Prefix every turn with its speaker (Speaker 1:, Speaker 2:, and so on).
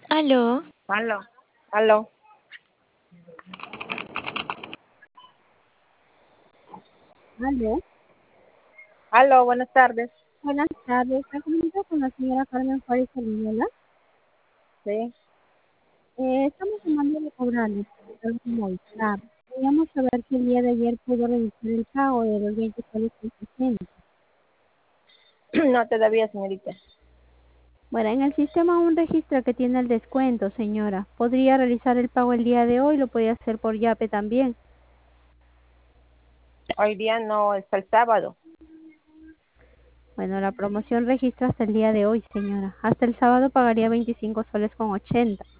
Speaker 1: Aló,
Speaker 2: Aló, aló,
Speaker 3: Aló,
Speaker 2: aló, buenas tardes.
Speaker 3: buenas tardes. Me comunico con la señora Carmen Juárez Oliviela.
Speaker 2: Sí.
Speaker 3: Estamos llamando de cobrarle por el Movistar. Queríamos saber si el día de ayer pudo realizar el pago de los 20 soles que se tiene.
Speaker 2: No todavía, señorita.
Speaker 3: Bueno, en el sistema aún registra que tiene el descuento, señora. Podría realizar el pago el día de hoy, lo podía hacer por Yape también.
Speaker 2: Hoy día no, es el sábado.
Speaker 3: Bueno, la promoción registra hasta el día de hoy, señora. Hasta el sábado pagaría 25 soles con 80.